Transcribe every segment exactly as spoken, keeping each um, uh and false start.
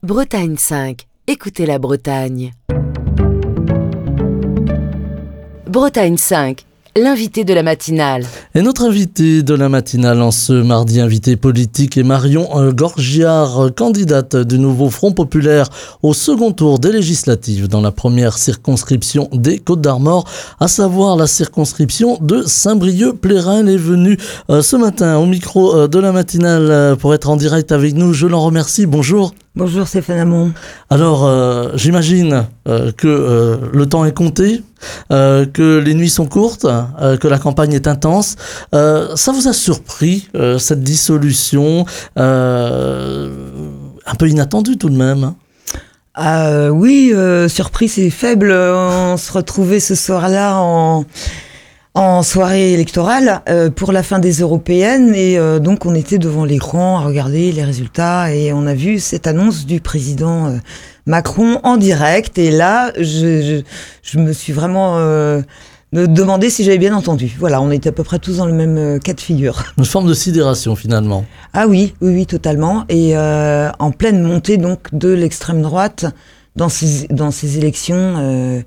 Bretagne cinq. Écoutez la Bretagne. Bretagne cinq. L'invité de la matinale. Et notre invité de la matinale en ce mardi, invité politique, est Marion Gorgiard, candidate du nouveau Front populaire au second tour des législatives dans la première circonscription des Côtes-d'Armor, à savoir la circonscription de Saint-Brieuc-Plérin. Elle est venue euh, ce matin au micro euh, de la matinale euh, pour être en direct avec nous. Je l'en remercie. Bonjour. Bonjour Stéphane Hamon. Alors, euh, j'imagine euh, que euh, le temps est compté, euh, que les nuits sont courtes, euh, que la campagne est intense. Euh, ça vous a surpris, euh, cette dissolution, euh, un peu inattendue tout de même? euh, Oui, euh, surprise c'est faible. On se retrouvait ce soir-là en... en soirée électorale euh, pour la fin des européennes et euh, donc on était devant l'écran à regarder les résultats et on a vu cette annonce du président euh, Macron en direct et là je, je, je me suis vraiment euh, demandé si j'avais bien entendu. Voilà, on était à peu près tous dans le même euh, cas de figure. Une forme de sidération finalement. Ah oui, oui, oui, totalement. Et euh, en pleine montée donc de l'extrême droite dans ces, dans ces élections euh,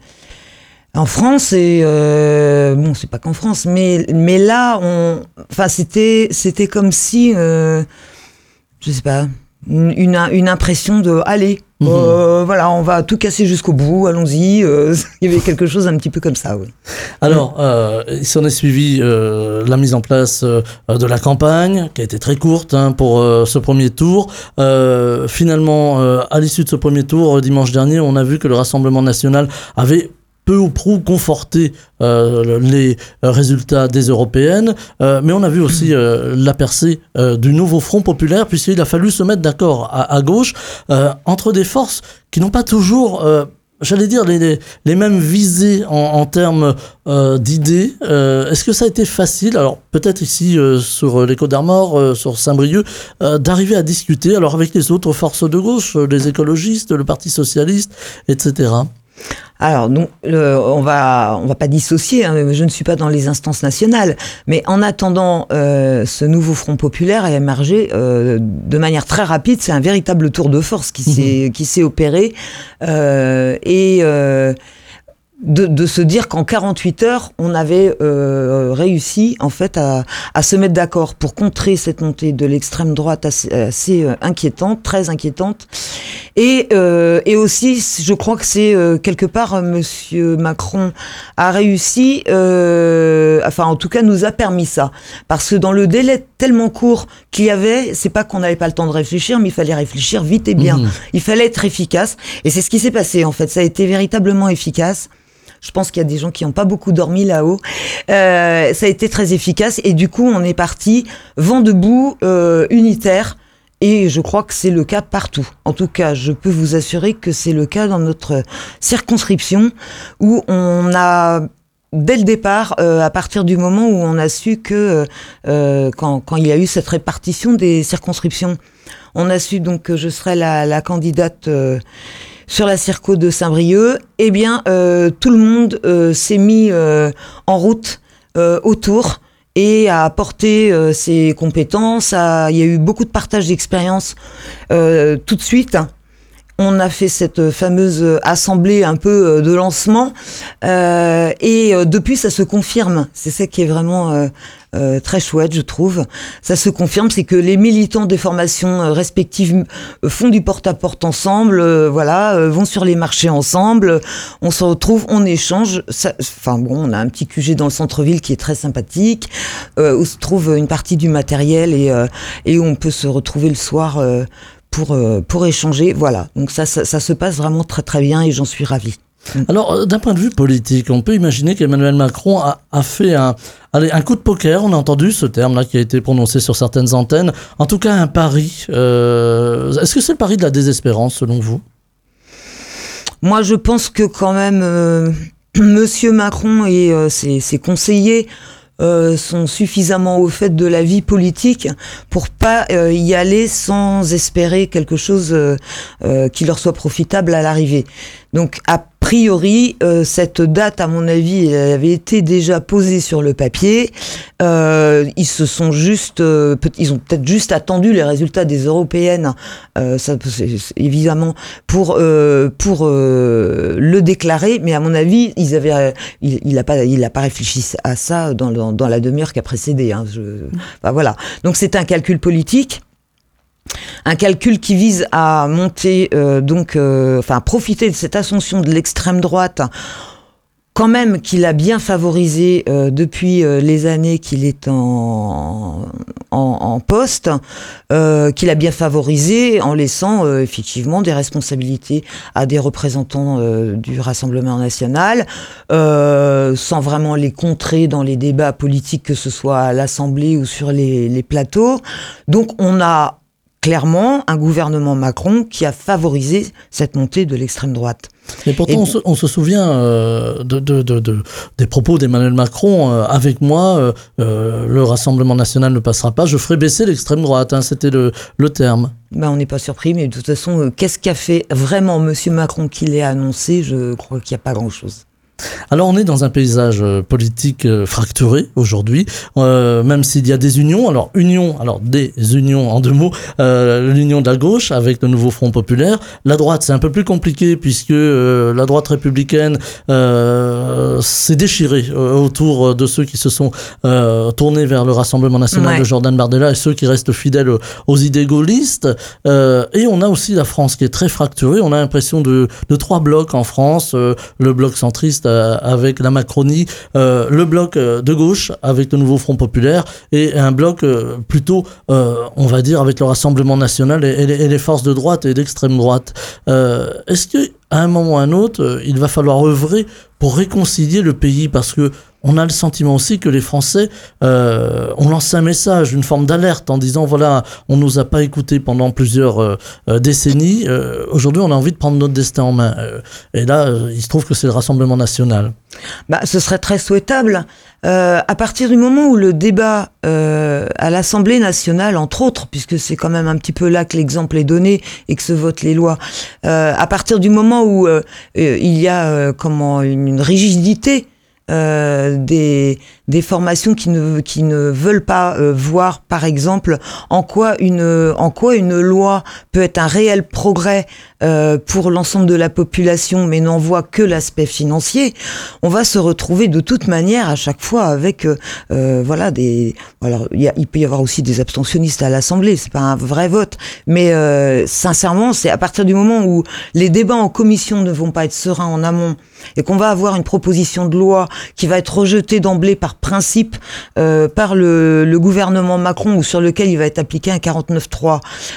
en France et euh, bon, c'est pas qu'en France, mais mais là, on, enfin, c'était c'était comme si, euh, je sais pas, une une impression de allez, mmh. euh, voilà, on va tout casser jusqu'au bout, allons-y. Euh, il y avait quelque chose un petit peu comme ça, oui. Alors, euh, il s'en est suivi euh, la mise en place euh, de la campagne, qui a été très courte hein, pour euh, ce premier tour. Euh, finalement, euh, à l'issue de ce premier tour, dimanche dernier, on a vu que le Rassemblement national avait peu ou prou conforter euh, les résultats des européennes, euh, mais on a vu aussi euh, la percée euh, du nouveau Front populaire, puisqu'il a fallu se mettre d'accord à, à gauche euh, entre des forces qui n'ont pas toujours, euh, j'allais dire, les, les, les mêmes visées en, en termes euh, d'idées. Euh, est-ce que ça a été facile, alors peut-être ici euh, sur les Côtes-d'Armor, euh, sur Saint-Brieuc, euh, d'arriver à discuter alors avec les autres forces de gauche, les écologistes, le Parti socialiste, et cetera. Alors, donc, le, on va, on va pas dissocier. Hein, je ne suis pas dans les instances nationales, mais en attendant, euh, ce nouveau Front populaire a émergé euh, de manière très rapide. C'est un véritable tour de force qui s'est, mmh. qui s'est opéré euh, et euh, de, de se dire qu'en quarante-huit heures, on avait euh, réussi en fait à, à se mettre d'accord pour contrer cette montée de l'extrême droite assez, assez inquiétante, très inquiétante. Et, euh, et aussi, je crois que c'est euh, quelque part, Monsieur Macron a réussi, euh, enfin en tout cas nous a permis ça, parce que dans le délai tellement court qu'il y avait, c'est pas qu'on n'avait pas le temps de réfléchir, mais il fallait réfléchir vite et bien. Mmh. Il fallait être efficace, et c'est ce qui s'est passé en fait. Ça a été véritablement efficace. Je pense qu'il y a des gens qui n'ont pas beaucoup dormi là-haut. Euh, ça a été très efficace, et du coup on est parti vent debout, euh, unitaire. Et je crois que c'est le cas partout. En tout cas, je peux vous assurer que c'est le cas dans notre circonscription où on a, dès le départ, euh, à partir du moment où on a su que, euh, quand, quand il y a eu cette répartition des circonscriptions, on a su donc que je serais la, la candidate euh, sur la circo de Saint-Brieuc, eh bien, euh, tout le monde euh, s'est mis euh, en route euh, autour et à apporter euh, ses compétences. À... Il y a eu beaucoup de partage d'expérience euh, tout de suite. On a fait cette fameuse assemblée un peu de lancement euh, et euh, depuis ça se confirme. C'est ça qui est vraiment euh, euh, très chouette, je trouve. Ça se confirme, c'est que les militants des formations respectives font du porte-à-porte ensemble, euh, voilà, euh, vont sur les marchés ensemble. On se retrouve, on échange. Ça, enfin bon, on a un petit Q G dans le centre-ville qui est très sympathique, euh, où se trouve une partie du matériel et euh, et où on peut se retrouver le soir. Euh, Pour, euh, pour échanger, voilà. Donc ça, ça, ça se passe vraiment très très bien et j'en suis ravie. Alors, d'un point de vue politique, on peut imaginer qu'Emmanuel Macron a, a fait un, allez, un coup de poker, on a entendu ce terme-là qui a été prononcé sur certaines antennes, en tout cas un pari. Euh, est-ce que c'est le pari de la désespérance selon vous ? Moi, je pense que quand même, euh, Monsieur Macron et euh, ses, ses conseillers Euh, sont suffisamment au fait de la vie politique pour pas euh, y aller sans espérer quelque chose euh, euh, qui leur soit profitable à l'arrivée. Donc à priori, euh, cette date, à mon avis, elle avait été déjà posée sur le papier. Euh, ils se sont juste, euh, peut- ils ont peut-être juste attendu les résultats des européennes, euh, ça, c'est, c'est, évidemment, pour euh, pour euh, le déclarer. Mais à mon avis, ils avaient, il, il a pas, il a pas réfléchi à ça dans, dans, dans la demi-heure qui a précédé. Hein, je, enfin, voilà. Donc c'est un calcul politique. Un calcul qui vise à monter, euh, donc, euh, enfin, à profiter de cette ascension de l'extrême droite, quand même qu'il a bien favorisé euh, depuis euh, les années qu'il est en, en, en poste, euh, qu'il a bien favorisé en laissant euh, effectivement des responsabilités à des représentants euh, du Rassemblement national, euh, sans vraiment les contrer dans les débats politiques, que ce soit à l'Assemblée ou sur les, les plateaux. Donc on a clairement un gouvernement Macron qui a favorisé cette montée de l'extrême droite. Et pourtant, Et... On, se, on se souvient euh, de, de, de, de, des propos d'Emmanuel Macron. Euh, avec moi, euh, euh, le Rassemblement national ne passera pas, je ferai baisser l'extrême droite. Hein, c'était le, le terme. Ben, on n'est pas surpris, mais de toute façon, euh, qu'est-ce qu'a fait vraiment Monsieur Macron qui l'ait annoncé? Je crois qu'il n'y a pas grand-chose. Alors on est dans un paysage euh, politique euh, fracturé aujourd'hui, euh, même s'il y a des unions, alors union, alors des unions en deux mots, euh, l'union de la gauche avec le nouveau Front populaire, la droite c'est un peu plus compliqué puisque euh, la droite républicaine euh, s'est déchirée euh, autour de ceux qui se sont euh, tournés vers le Rassemblement national ouais. de Jordan Bardella et ceux qui restent fidèles aux idées gaullistes, euh, et on a aussi la France qui est très fracturée, on a l'impression de, de trois blocs en France, euh, le bloc centriste avec la Macronie, euh, le bloc de gauche avec le nouveau Front populaire et un bloc euh, plutôt, euh, on va dire, avec le Rassemblement national et, et, les, et les forces de droite et d'extrême droite. Euh, est-ce qu'à un moment ou à un autre, il va falloir œuvrer pour réconcilier le pays? Parce que on a le sentiment aussi que les Français euh, ont lancé un message, une forme d'alerte en disant voilà, on nous a pas écoutés pendant plusieurs euh, décennies. Euh, aujourd'hui, on a envie de prendre notre destin en main. Euh, et là, euh, il se trouve que c'est le Rassemblement national. Bah, ce serait très souhaitable. Euh, à partir du moment où le débat euh, à l'Assemblée nationale, entre autres, puisque c'est quand même un petit peu là que l'exemple est donné et que se votent les lois, euh, à partir du moment où euh, il y a euh, comment une, une rigidité Euh, des des formations qui ne qui ne veulent pas euh, voir, par exemple, en quoi une en quoi une loi peut être un réel progrès euh, pour l'ensemble de la population, mais n'en voit que l'aspect financier. On va se retrouver de toute manière à chaque fois avec euh, euh, voilà des voilà il y a, il peut y avoir aussi des abstentionnistes à l'Assemblée, c'est pas un vrai vote, mais euh, sincèrement, c'est à partir du moment où les débats en commission ne vont pas être sereins en amont et qu'on va avoir une proposition de loi qui va être rejeté d'emblée par principe euh, par le, le gouvernement Macron, ou sur lequel il va être appliqué un quarante-neuf trois,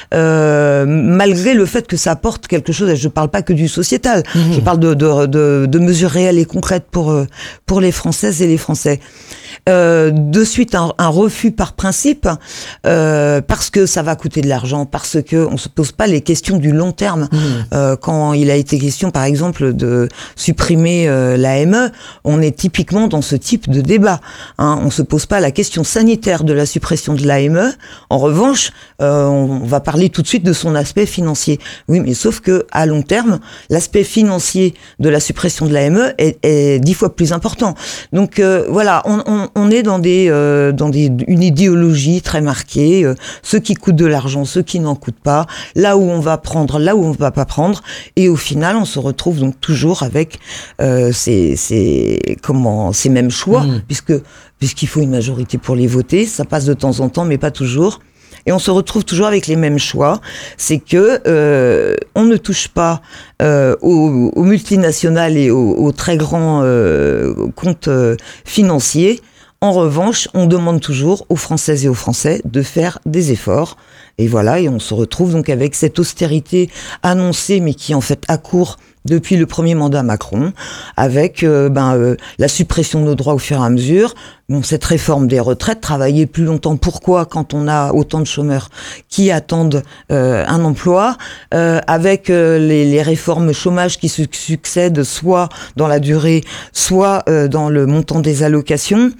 euh, malgré le fait que ça apporte quelque chose. Je ne parle pas que du sociétal, mmh. je parle de, de, de, de mesures réelles et concrètes pour, pour les Françaises et les Français. Euh, de suite un, un refus par principe, euh, parce que ça va coûter de l'argent, parce que on se pose pas les questions du long terme. Mmh. Euh, quand il a été question, par exemple, de supprimer euh, l'A M E, on est typiquement dans ce type de débat. Hein. On se pose pas la question sanitaire de la suppression de l'A M E. En revanche, euh, on va parler tout de suite de son aspect financier. Oui, mais sauf que à long terme, l'aspect financier de la suppression de l'A M E est, est dix fois plus important. Donc euh, voilà, on, on On est dans des euh, dans des une idéologie très marquée, euh, ceux qui coûtent de l'argent, ceux qui n'en coûtent pas, là où on va prendre, là où on va pas prendre, et au final on se retrouve donc toujours avec euh, ces ces comment ces mêmes choix, mmh. puisque puisqu'il faut une majorité pour les voter, ça passe de temps en temps, mais pas toujours. Et on se retrouve toujours avec les mêmes choix. C'est que euh, on ne touche pas euh, aux, aux multinationales et aux, aux très grands euh, comptes euh, financiers. En revanche, on demande toujours aux Françaises et aux Français de faire des efforts. Et voilà, et on se retrouve donc avec cette austérité annoncée, mais qui en fait accourt depuis le premier mandat Macron, avec euh, ben, euh, la suppression de nos droits au fur et à mesure, bon, cette réforme des retraites, travailler plus longtemps. Pourquoi, quand on a autant de chômeurs qui attendent euh, un emploi, euh, avec euh, les, les réformes chômage qui se succèdent, soit dans la durée, soit euh, dans le montant des allocations.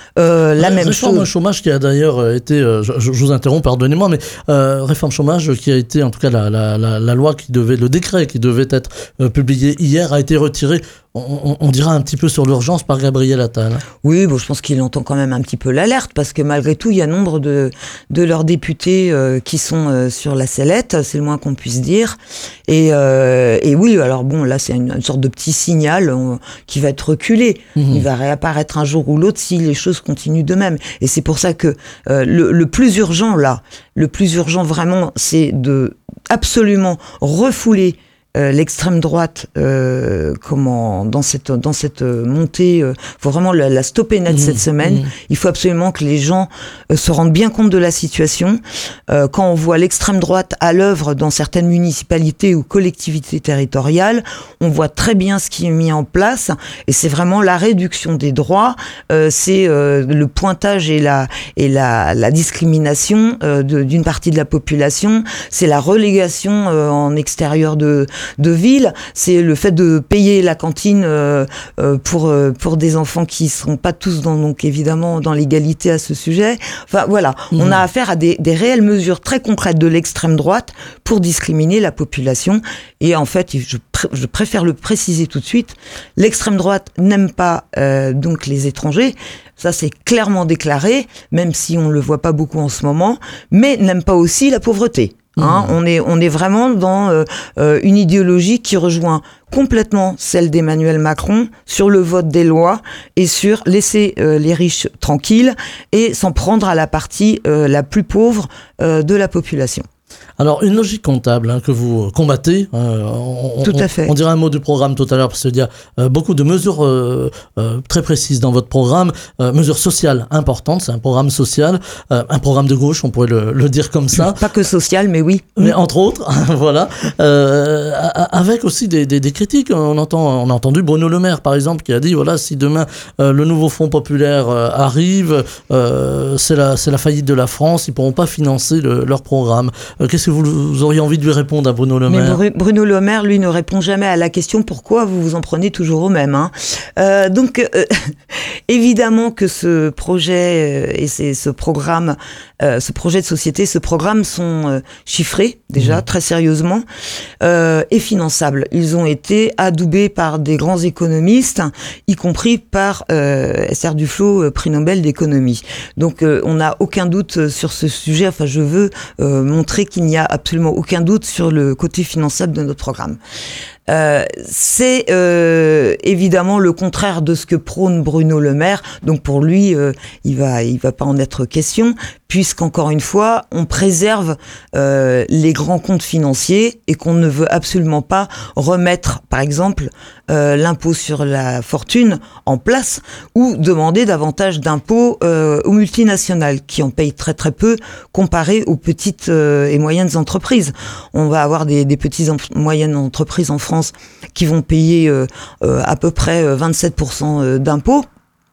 Euh, la Ouais, même réforme chose. chômage qui a d'ailleurs été, euh, je, je vous interromps, pardonnez-moi, mais euh, réforme chômage qui a été, en tout cas la, la, la, la loi qui devait, le décret qui devait être euh, publié hier a été retiré. On, on, on dira un petit peu sur l'urgence par Gabriel Attal. Oui, bon, je pense qu'il entend quand même un petit peu l'alerte, parce que malgré tout, il y a nombre de, de leurs députés euh, qui sont euh, sur la sellette, c'est le moins qu'on puisse dire. Et, euh, et oui, alors bon, là, c'est une, une sorte de petit signal on, qui va être reculé. Mmh. Il va réapparaître un jour ou l'autre si les choses continuent de même. Et c'est pour ça que euh, le, le plus urgent, là, le plus urgent vraiment, c'est de absolument refouler Euh, l'extrême droite, euh, comment dans cette dans cette montée, il euh, faut vraiment la, la stopper net mmh, cette semaine. Mmh. Il faut absolument que les gens euh, se rendent bien compte de la situation. Euh, quand on voit l'extrême droite à l'œuvre dans certaines municipalités ou collectivités territoriales, on voit très bien ce qui est mis en place, et c'est vraiment la réduction des droits, euh, c'est euh, le pointage et la et la, la discrimination euh, de, d'une partie de la population, c'est la relégation euh, en extérieur de de ville, c'est le fait de payer la cantine euh, euh, pour euh, pour des enfants qui sont pas tous dans, donc évidemment dans l'égalité à ce sujet. Enfin voilà, mmh. on a affaire à des, des réelles mesures très concrètes de l'extrême droite pour discriminer la population. Et en fait, je, pr- je préfère le préciser tout de suite, l'extrême droite n'aime pas euh, donc les étrangers. Ça, c'est clairement déclaré, même si on le voit pas beaucoup en ce moment, mais n'aime pas aussi la pauvreté. Hein, mmh. on est on est vraiment dans euh, euh, une idéologie qui rejoint complètement celle d'Emmanuel Macron sur le vote des lois et sur laisser euh, les riches tranquilles et s'en prendre à la partie euh, la plus pauvre euh, de la population. Alors, une logique comptable hein, que vous combattez, euh, on, tout à fait. On, on dira un mot du programme tout à l'heure, parce qu'il y a euh, beaucoup de mesures euh, euh, très précises dans votre programme, euh, mesures sociales importantes, c'est un programme social, euh, un programme de gauche, on pourrait le, le dire comme ça. Pas que social, mais oui. Mais entre autres, voilà, euh, avec aussi des, des, des critiques. On, entend, on a entendu Bruno Le Maire, par exemple, qui a dit, voilà, si demain euh, le nouveau Front populaire euh, arrive, euh, c'est la, c'est la faillite de la France, ils ne pourront pas financer le, leur programme. Euh, qu'est-ce que vous, vous auriez envie de lui répondre à Bruno Le Maire ? Mais Bruno Le Maire, lui, ne répond jamais à la question pourquoi vous vous en prenez toujours au même. Hein. Euh, donc, euh, évidemment que ce projet euh, et c'est, ce programme, euh, ce projet de société, ce programme sont euh, chiffrés déjà mmh. très sérieusement euh, et finançables. Ils ont été adoubés par des grands économistes, y compris par euh, Esther Duflo, euh, prix Nobel d'économie. Donc, euh, on n'a aucun doute sur ce sujet. Enfin, je veux euh, montrer qu'il n'y a absolument aucun doute sur le côté finançable de notre programme. Euh, c'est euh, évidemment le contraire de ce que prône Bruno Le Maire. Donc pour lui, euh, il va, il va pas en être question, puisqu'encore une fois, on préserve euh, les grands comptes financiers et qu'on ne veut absolument pas remettre, par exemple, euh, l'impôt sur la fortune en place ou demander davantage d'impôts euh, aux multinationales qui en payent très très peu comparé aux petites euh, et moyennes entreprises. On va avoir des, des petites et moyennes entreprises en France qui vont payer euh, euh, à peu près vingt-sept pour cent d'impôts,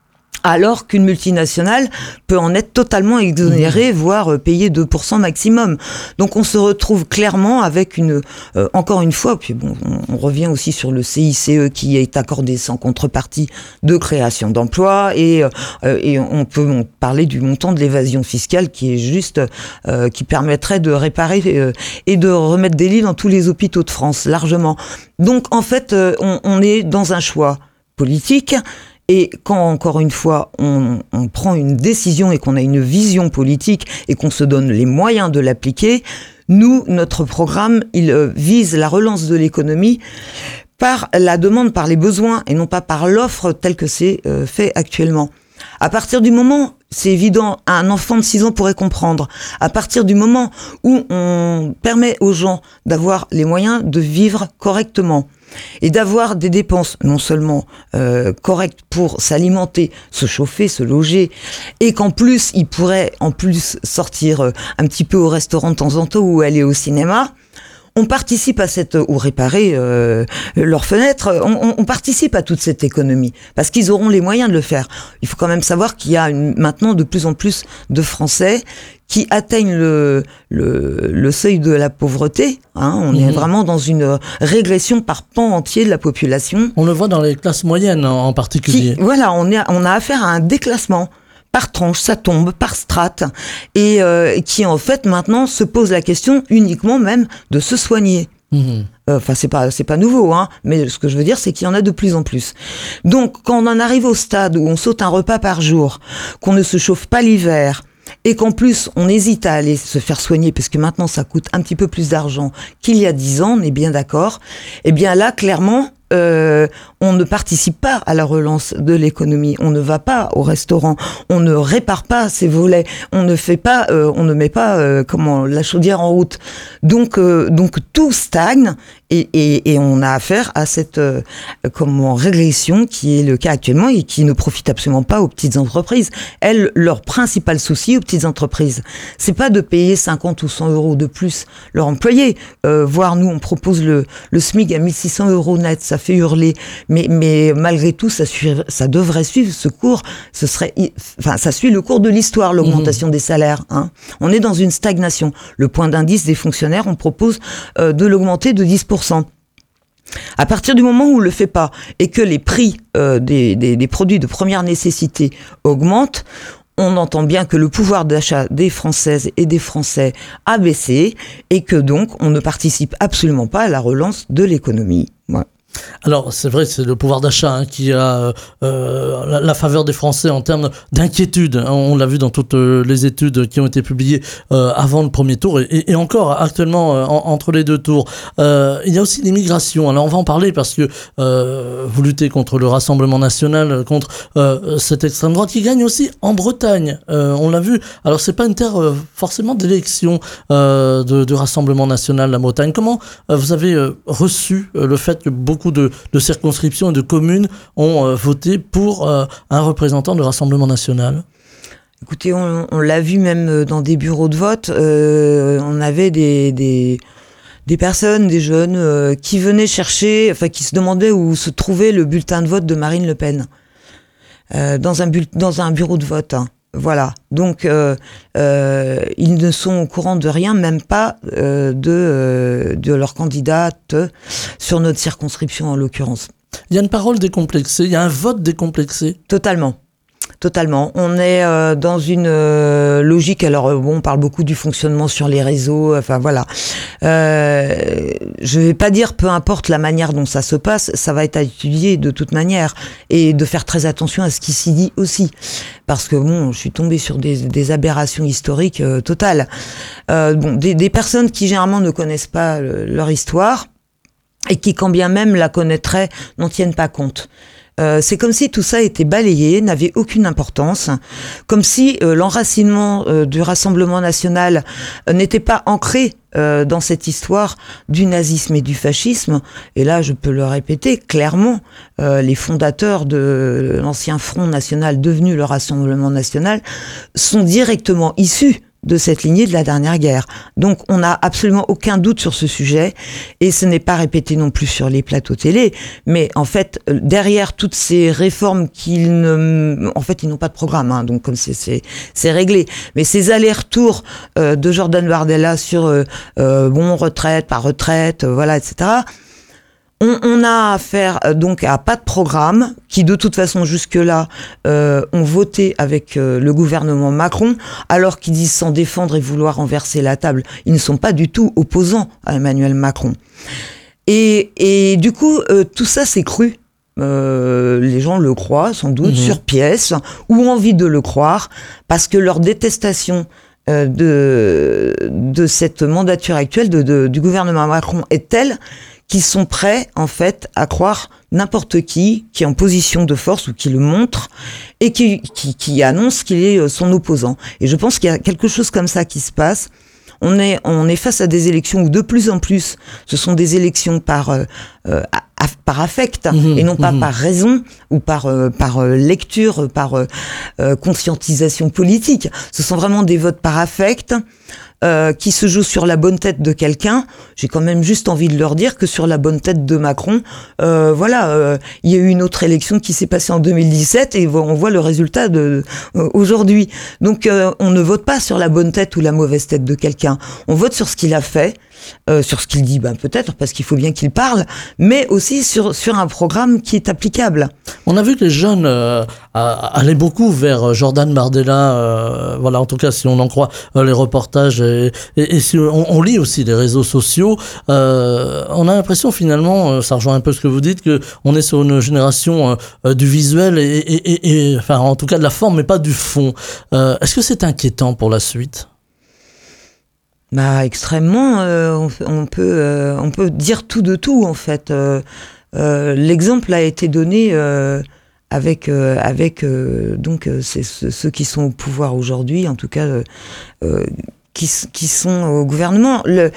alors qu'une multinationale peut en être totalement exonérée, mmh. voire payer deux pour cent maximum. Donc on se retrouve clairement avec une, euh, encore une fois, puis bon, on, on revient aussi sur le C I C E qui est accordé sans contrepartie de création d'emplois, et, euh, et on peut on parler du montant de l'évasion fiscale qui est juste, euh, qui permettrait de réparer euh, et de remettre des lits dans tous les hôpitaux de France, largement. Donc en fait, euh, on, on est dans un choix politique. Et quand, encore une fois, on, on prend une décision et qu'on a une vision politique et qu'on se donne les moyens de l'appliquer, nous, notre programme, il euh, vise la relance de l'économie par la demande, par les besoins, et non pas par l'offre telle que c'est euh, fait actuellement. À partir du moment, c'est évident, un enfant de six ans pourrait comprendre, à partir du moment où on permet aux gens d'avoir les moyens de vivre correctement, et d'avoir des dépenses non seulement euh, correctes pour s'alimenter, se chauffer, se loger, et qu'en plus, ils pourraient en plus sortir euh, un petit peu au restaurant de temps en temps ou aller au cinéma, on participe à cette, ou réparer euh, leurs fenêtres, on, on participe à toute cette économie, parce qu'ils auront les moyens de le faire. Il faut quand même savoir qu'il y a une, maintenant de plus en plus de Français qui atteignent le, le, le seuil de la pauvreté. Hein. On mmh. est vraiment dans une régression par pan entier de la population. On le voit dans les classes moyennes en particulier. Qui, voilà, on, est, on a affaire à un déclassement. par tranche, ça tombe par strate, et euh, qui en fait maintenant se pose la question uniquement même de se soigner. Mmh. Enfin, c'est pas c'est pas nouveau, hein. Mais ce que je veux dire, c'est qu'il y en a de plus en plus. Donc, quand on en arrive au stade où on saute un repas par jour, qu'on ne se chauffe pas l'hiver, et qu'en plus on hésite à aller se faire soigner parce que maintenant ça coûte un petit peu plus d'argent qu'il y a dix ans, on est bien d'accord. Eh bien là, clairement, euh, on ne participe pas à la relance de l'économie. On ne va pas au restaurant, on ne répare pas ses volets, on ne fait pas, euh, on ne met pas euh, comment la chaudière en route. Donc, euh, donc tout stagne. Et, et, et on a affaire à cette euh, comment régression qui est le cas actuellement et qui ne profite absolument pas aux petites entreprises. Elles, leur principal souci aux petites entreprises, c'est pas de payer cinquante ou cent euros de plus leur employé. Euh, voire nous, on propose le, le SMIC à mille six cents euros net, ça fait hurler. Mais, mais malgré tout, ça, suivre, ça devrait suivre ce cours. Ce serait, enfin, ça suit le cours de l'histoire, l'augmentation mmh. des salaires. Hein. On est dans une stagnation. Le point d'indice des fonctionnaires, on propose euh, de l'augmenter de dix pour cent. À partir du moment où on le fait pas et que les prix euh, des, des, des produits de première nécessité augmentent, on entend bien que le pouvoir d'achat des Françaises et des Français a baissé et que donc on ne participe absolument pas à la relance de l'économie. Ouais. Alors, c'est vrai, c'est le pouvoir d'achat hein, qui a euh, la, la faveur des Français en termes d'inquiétude. On l'a vu dans toutes les études qui ont été publiées euh, avant le premier tour et, et encore actuellement euh, en, entre les deux tours. Euh, il y a aussi l'immigration. Alors, on va en parler parce que euh, vous luttez contre le Rassemblement national, contre euh, cette extrême droite qui gagne aussi en Bretagne. Euh, on l'a vu. Alors, c'est pas une terre euh, forcément d'élection euh, de, de Rassemblement national, la Bretagne. Comment euh, vous avez euh, reçu euh, le fait que beaucoup de, de circonscriptions et de communes ont euh, voté pour euh, un représentant du Rassemblement national? Écoutez, on, on l'a vu même dans des bureaux de vote, euh, on avait des, des, des personnes, des jeunes euh, qui venaient chercher, enfin qui se demandaient où se trouvait le bulletin de vote de Marine Le Pen euh, dans, un bu- dans un bureau de vote. Hein. Voilà, donc euh, euh, ils ne sont au courant de rien, même pas euh, de, euh, de leur candidate sur notre circonscription en l'occurrence. Il y a une parole décomplexée, il y a un vote décomplexé. Totalement. Totalement. On est euh, dans une euh, logique. Alors euh, bon, on parle beaucoup du fonctionnement sur les réseaux. Enfin voilà. Euh, je vais pas dire peu importe la manière dont ça se passe, ça va être à étudier de toute manière et de faire très attention à ce qui s'y dit aussi, parce que bon, je suis tombée sur des, des aberrations historiques euh, totales. Euh, bon, des, des personnes qui généralement ne connaissent pas le, leur histoire et qui, quand bien même la connaîtraient, n'en tiennent pas compte. Euh, c'est comme si tout ça était balayé, n'avait aucune importance, comme si euh, l'enracinement euh, du Rassemblement national euh, n'était pas ancré euh, dans cette histoire du nazisme et du fascisme. Et là, je peux le répéter clairement, euh, les fondateurs de l'ancien Front national devenu le Rassemblement national sont directement issus de cette lignée de la dernière guerre. Donc on n'a absolument aucun doute sur ce sujet et ce n'est pas répété non plus sur les plateaux télé, mais en fait derrière toutes ces réformes qu'ils ne, en fait ils n'ont pas de programme, hein, donc comme c'est c'est c'est réglé. Mais ces allers-retours euh, de Jordan Bardella sur euh, euh, bon retraite, pas retraite, euh, voilà, et cetera. On, on a affaire euh, donc à pas de programme qui de toute façon jusque-là euh, ont voté avec euh, le gouvernement Macron alors qu'ils disent s'en défendre et vouloir renverser la table. Ils ne sont pas du tout opposants à Emmanuel Macron. Et, et du coup, euh, tout ça c'est cru. Euh, les gens le croient sans doute mmh. sur pièce ou ont envie de le croire parce que leur détestation euh, de, de cette mandature actuelle de, de, du gouvernement Macron est telle qui sont prêts, en fait, à croire n'importe qui, qui est en position de force ou qui le montre, et qui, qui, qui annonce qu'il est son opposant. Et je pense qu'il y a quelque chose comme ça qui se passe. On est, on est face à des élections où de plus en plus, ce sont des élections par, euh, euh, à, par affect, mmh, et non pas mmh. par raison, ou par, euh, par euh, lecture, par euh, euh, conscientisation politique. Ce sont vraiment des votes par affect, Euh, qui se joue sur la bonne tête de quelqu'un. J'ai quand même juste envie de leur dire que sur la bonne tête de Macron, euh, voilà, euh, il y a eu une autre élection qui s'est passée en deux mille dix-sept et on voit le résultat de euh, aujourd'hui. Donc euh, on ne vote pas sur la bonne tête ou la mauvaise tête de quelqu'un. On vote sur ce qu'il a fait euh, sur ce qu'il dit, ben peut-être parce qu'il faut bien qu'il parle, mais aussi sur sur un programme qui est applicable. On a vu que les jeunes euh, allaient beaucoup vers Jordan Bardella, euh, voilà, en tout cas si on en croit euh, les reportages et, et, et si on, on lit aussi les réseaux sociaux, euh, on a l'impression finalement, euh, ça rejoint un peu ce que vous dites, que on est sur une génération euh, du visuel et, et, et, et enfin en tout cas de la forme, mais pas du fond. Euh, est-ce que c'est inquiétant pour la suite ? Bah extrêmement. Euh, on, on peut euh, on peut dire tout de tout en fait. Euh, euh, l'exemple a été donné euh, avec euh, avec euh, donc euh, c'est ceux qui sont au pouvoir aujourd'hui, en tout cas euh, euh, qui qui sont au gouvernement. Le,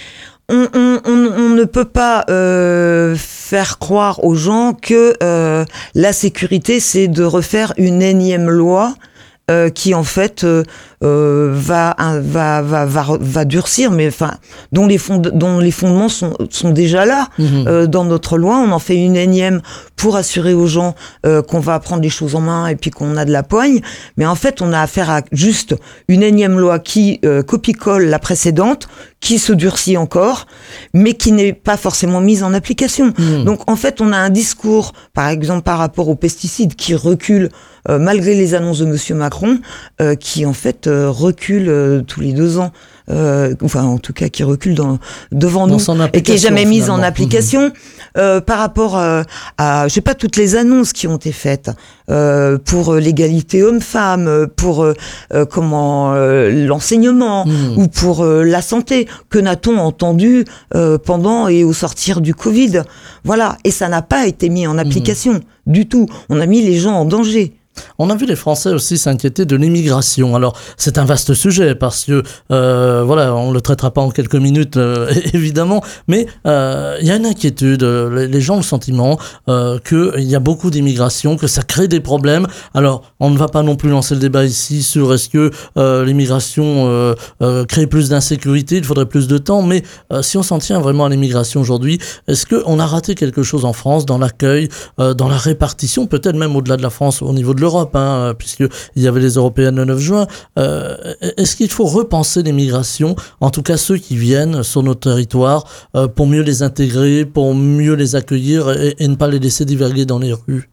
on, on, on, on ne peut pas euh, faire croire aux gens que euh, la sécurité c'est de refaire une énième loi. Euh, qui en fait euh, euh, va, va va va va durcir, mais enfin dont les fonds dont les fondements sont sont déjà là mmh. euh, dans notre loi. On en fait une énième pour assurer aux gens euh, qu'on va prendre les choses en main et puis qu'on a de la poigne. Mais en fait, on a affaire à juste une énième loi qui euh, copie-colle la précédente, qui se durcit encore, mais qui n'est pas forcément mise en application. Mmh. Donc en fait, on a un discours, par exemple par rapport aux pesticides, qui recule. Euh, malgré les annonces de Monsieur Macron, euh, qui en fait euh, recule euh, tous les deux ans, euh, enfin en tout cas qui recule dans, devant dans nous et qui est jamais mise en application. Mmh. Euh, par rapport euh, à, je sais pas, toutes les annonces qui ont été faites euh, pour l'égalité homme-femme, pour euh, comment euh, l'enseignement mmh. ou pour euh, la santé, que n'a-t-on entendu euh, pendant et au sortir du Covid? Voilà, et ça n'a pas été mis en application mmh. du tout. On a mis les gens en danger. On a vu les Français aussi s'inquiéter de l'immigration. Alors, c'est un vaste sujet parce que, euh, voilà, on le traitera pas en quelques minutes, euh, évidemment, mais euh, il y a une inquiétude. Les, les gens ont le sentiment euh, qu'il y a beaucoup d'immigration, que ça crée des problèmes. Alors, on ne va pas non plus lancer le débat ici sur est-ce que euh, l'immigration euh, euh, crée plus d'insécurité, il faudrait plus de temps, mais euh, si on s'en tient vraiment à l'immigration aujourd'hui, est-ce qu'on a raté quelque chose en France, dans l'accueil, euh, dans la répartition, peut-être même au-delà de la France, au niveau de l'Europe, hein, puisqu'il y avait les Européennes le neuf juin. Euh, est-ce qu'il faut repenser les migrations, en tout cas ceux qui viennent sur nos territoires, euh, pour mieux les intégrer, pour mieux les accueillir et, et ne pas les laisser diverguer dans les rues?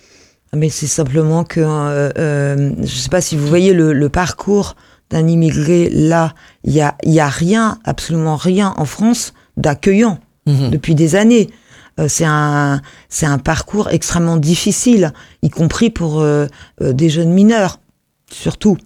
Mais c'est simplement que, euh, euh, je ne sais pas si vous voyez le, le parcours d'un immigré, là, il y a, y a rien, absolument rien en France d'accueillant mmh. depuis des années. C'est un, c'est un parcours extrêmement difficile, y compris pour euh, euh, des jeunes mineurs, surtout.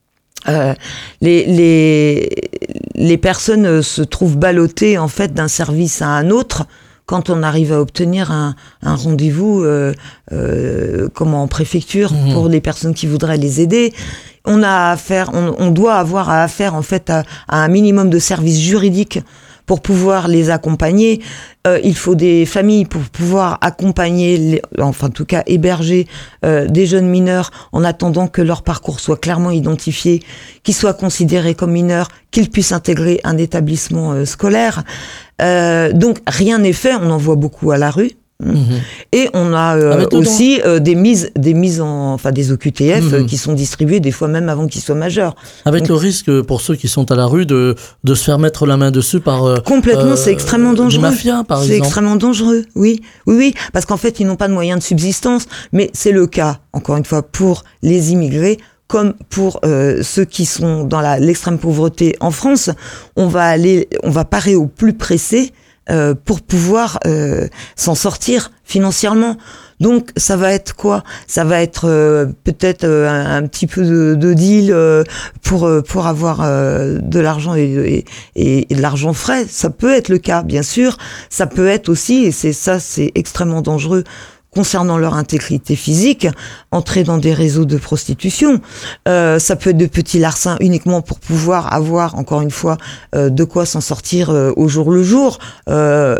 Euh, les, les, les personnes se trouvent ballottées en fait d'un service à un autre quand on arrive à obtenir un, un rendez-vous euh, euh, comme en préfecture mmh. pour les personnes qui voudraient les aider. On a affaire, on, on doit avoir à affaire en fait à, à un minimum de services juridiques pour pouvoir les accompagner. Euh, il faut des familles pour pouvoir accompagner, les, enfin en tout cas héberger euh, des jeunes mineurs en attendant que leur parcours soit clairement identifié, qu'ils soient considérés comme mineurs, qu'ils puissent intégrer un établissement euh, scolaire. Euh, donc rien n'est fait, on en voit beaucoup à la rue. Mmh. Et on a euh, aussi euh, des mises, des mises en, enfin des O Q T F mmh. euh, qui sont distribuées des fois même avant qu'ils soient majeurs. Avec Donc, le risque pour ceux qui sont à la rue de de se faire mettre la main dessus par euh, complètement, euh, c'est extrêmement dangereux. Des mafias, par exemple. C'est extrêmement dangereux, oui, oui, oui, parce qu'en fait ils n'ont pas de moyens de subsistance, mais c'est le cas encore une fois pour les immigrés. Comme pour euh, ceux qui sont dans la, l'extrême pauvreté en France, on va aller, on va parer au plus pressé. Euh, pour pouvoir euh, s'en sortir financièrement. Donc ça va être quoi? Ça va être euh, peut-être euh, un, un petit peu de, de deal euh, pour euh, pour avoir euh, de l'argent et, et, et de l'argent frais. Ça peut être le cas, bien sûr. Ça peut être aussi, et c'est ça, c'est extrêmement dangereux. Concernant leur intégrité physique, entrer dans des réseaux de prostitution, euh, ça peut être de petits larcins uniquement pour pouvoir avoir, encore une fois, euh, de quoi s'en sortir euh, au jour le jour. Euh,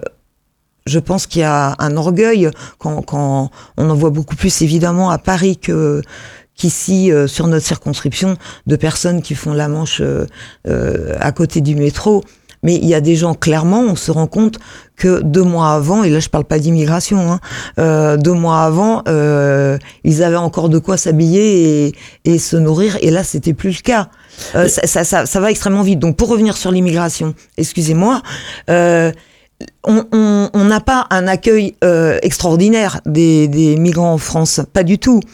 je pense qu'il y a un orgueil quand, quand on en voit beaucoup plus évidemment à Paris que qu'ici euh, sur notre circonscription de personnes qui font la manche euh, euh, à côté du métro. mais il y a des gens, clairement, on se rend compte que deux mois avant, et là je parle pas d'immigration, hein, euh, deux mois avant, euh, ils avaient encore de quoi s'habiller et, et se nourrir, et là c'était plus le cas. Euh, ça, ça, ça, ça va extrêmement vite. Donc pour revenir sur l'immigration, excusez-moi, euh, on n'a pas un accueil euh, extraordinaire des, des migrants en France, pas du tout.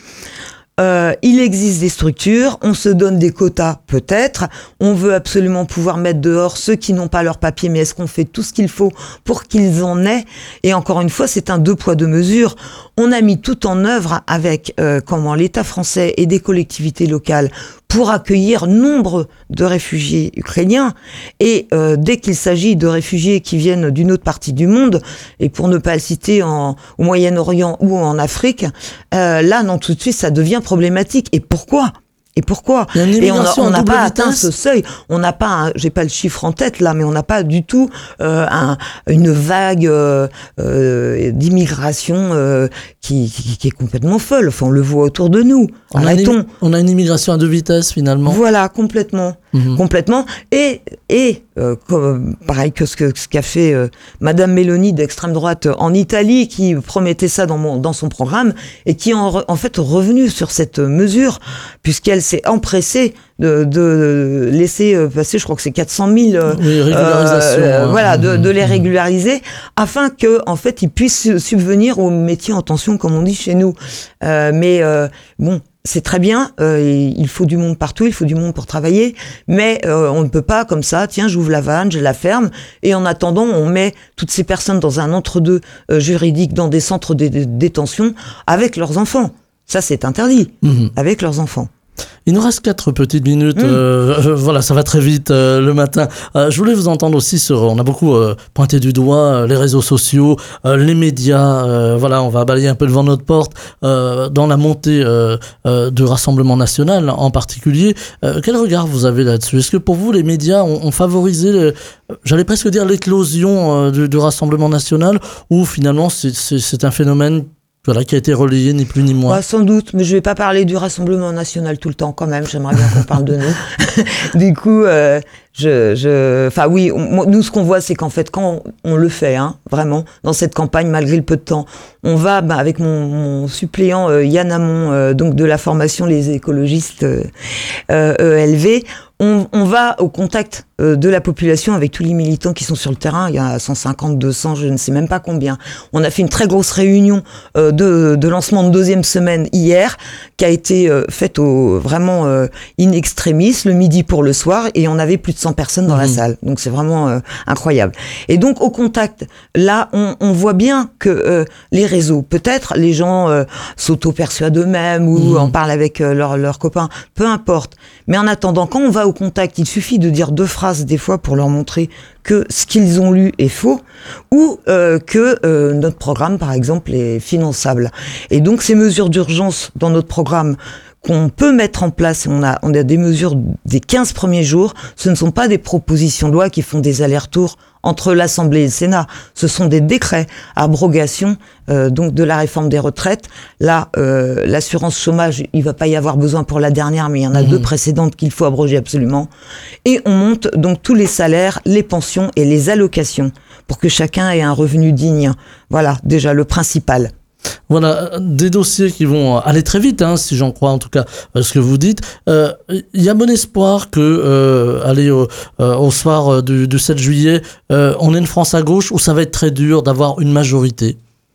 Euh, il existe des structures, on se donne des quotas peut-être, on veut absolument pouvoir mettre dehors ceux qui n'ont pas leur papier, mais est-ce qu'on fait tout ce qu'il faut pour qu'ils en aient? Et encore une fois, c'est un deux poids deux mesures. On a mis tout en œuvre avec euh, comment l'État français et des collectivités locales pour accueillir nombre de réfugiés ukrainiens. Et euh, dès qu'il s'agit de réfugiés qui viennent d'une autre partie du monde, et pour ne pas le citer en, au Moyen-Orient ou en Afrique, euh, là, non, tout de suite, ça devient problématique. Et pourquoi ? Et pourquoi ? Et on n'a pas atteint ce seuil. On n'a pas, un, j'ai pas le chiffre en tête là, mais on n'a pas du tout euh, un, une vague euh, euh, d'immigration euh, qui, qui, qui est complètement folle. Enfin, on le voit autour de nous. On Arrêtons. A une, on a une immigration à deux vitesses finalement. Voilà, complètement, mmh. complètement. Et et euh, comme, pareil que ce que ce qu'a fait euh, Madame Meloni d'extrême droite en Italie, qui promettait ça dans mon dans son programme et qui en en fait revenu sur cette mesure puisqu'elle s'est empressée de, de laisser passer, je crois que c'est quatre cent mille, euh, oui, régularisation, euh, hein. voilà, de, de les régulariser, afin que, en fait, ils puissent subvenir aux métiers en tension, comme on dit chez nous. Euh, mais euh, bon, c'est très bien, euh, il faut du monde partout, il faut du monde pour travailler, mais euh, on ne peut pas comme ça, tiens, j'ouvre la vanne, je la ferme, et en attendant, on met toutes ces personnes dans un entre-deux euh, juridique, dans des centres de, de détention, avec leurs enfants. Ça, c'est interdit, mmh. avec leurs enfants. Il nous reste quatre petites minutes. Mmh. Euh, voilà, ça va très vite euh, le matin. Euh, je voulais vous entendre aussi sur. On a beaucoup euh, pointé du doigt euh, les réseaux sociaux, euh, les médias. Euh, voilà, on va balayer un peu devant notre porte euh, dans la montée euh, euh, du Rassemblement national en particulier. Euh, quel regard vous avez là-dessus ? Est-ce que pour vous, les médias ont, ont favorisé, le, j'allais presque dire, l'éclosion euh, du, du Rassemblement national, ou finalement c'est, c'est, c'est un phénomène voilà, qui a été relayé, ni plus ni moins. Ouais, sans doute, mais je vais pas parler du Rassemblement national tout le temps quand même, j'aimerais bien qu'on parle de nous. Du coup, euh, je, je, enfin oui, on, nous ce qu'on voit, c'est qu'en fait, quand on, on le fait, hein, vraiment, dans cette campagne, malgré le peu de temps, on va, bah, avec mon, mon suppléant euh, Yann Hamon, euh, donc de la formation Les écologistes euh, euh, E L V, on, on va au contact euh, de la population avec tous les militants qui sont sur le terrain. Il y a cent cinquante, deux cents, je ne sais même pas combien. On a fait une très grosse réunion euh, de, de lancement de deuxième semaine hier, qui a été euh, faite au, vraiment euh, in extremis, le midi pour le soir, et on avait plus de cent personnes dans mmh. la salle. Donc c'est vraiment euh, incroyable. Et donc au contact, là, on, on voit bien que euh, les réseaux, peut-être les gens euh, s'auto-persuadent eux-mêmes ou mmh. en parlent avec euh, leurs leurs copains, peu importe. Mais en attendant, quand on va au contact, il suffit de dire deux phrases des fois pour leur montrer que ce qu'ils ont lu est faux, ou euh, que euh, notre programme, par exemple, est finançable. Et donc ces mesures d'urgence dans notre programme qu'on peut mettre en place, on a, on a des mesures des quinze premiers jours, ce ne sont pas des propositions de loi qui font des allers-retours entre l'Assemblée et le Sénat, ce sont des décrets, abrogation euh, donc de la réforme des retraites. Là, euh, l'assurance chômage, il va pas y avoir besoin pour la dernière, mais il y en a mmh. deux précédentes qu'il faut abroger absolument. Et on monte donc tous les salaires, les pensions et les allocations pour que chacun ait un revenu digne. Voilà, déjà le principal. Voilà, des dossiers qui vont aller très vite, hein, si j'en crois en tout cas euh, ce que vous dites. Il euh, y a bon espoir que, euh, aller au, euh, au soir du, du sept juillet, euh, on ait une France à gauche, où ça va être très dur d'avoir une majorité.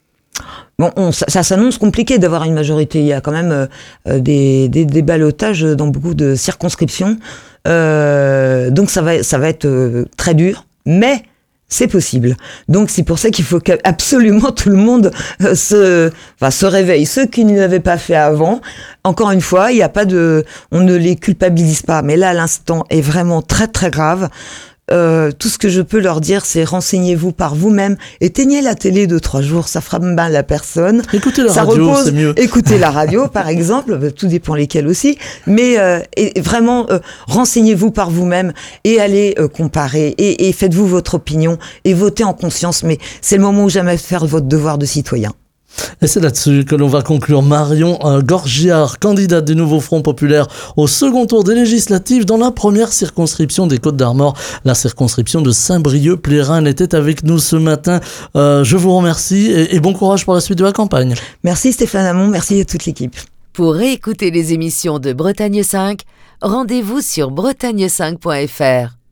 Bon, on, ça, ça s'annonce compliqué d'avoir une majorité. Il y a quand même euh, des, des, des ballottages dans beaucoup de circonscriptions. Euh, donc ça va, ça va être euh, très dur, mais c'est possible. Donc c'est pour ça qu'il faut qu'absolument tout le monde euh, se, enfin, se réveille. Ceux qui ne l'avaient pas fait avant, encore une fois, il n'y a pas de, on ne les culpabilise pas. Mais là, l'instant est vraiment très très grave. Euh, tout ce que je peux leur dire, c'est renseignez-vous par vous-même, éteignez la télé deux trois jours, ça fera mal à la personne. Écoutez la ça radio, repose. C'est mieux. Écoutez la radio, par exemple, tout dépend lesquels aussi. Mais euh, et vraiment, euh, renseignez-vous par vous-même et allez euh, comparer et, et faites-vous votre opinion et votez en conscience. Mais c'est le moment ou jamais de faire votre devoir de citoyen. Et c'est là-dessus que l'on va conclure. Marion euh, Gorgiard, candidate du Nouveau Front Populaire au second tour des législatives dans la première circonscription des Côtes-d'Armor, la circonscription de Saint-Brieuc-Plérin. Elle était avec nous ce matin. Euh, je vous remercie et, et bon courage pour la suite de la campagne. Merci Stéphane Hamon, merci à toute l'équipe. Pour réécouter les émissions de Bretagne cinq, rendez-vous sur bretagne cinq point f r.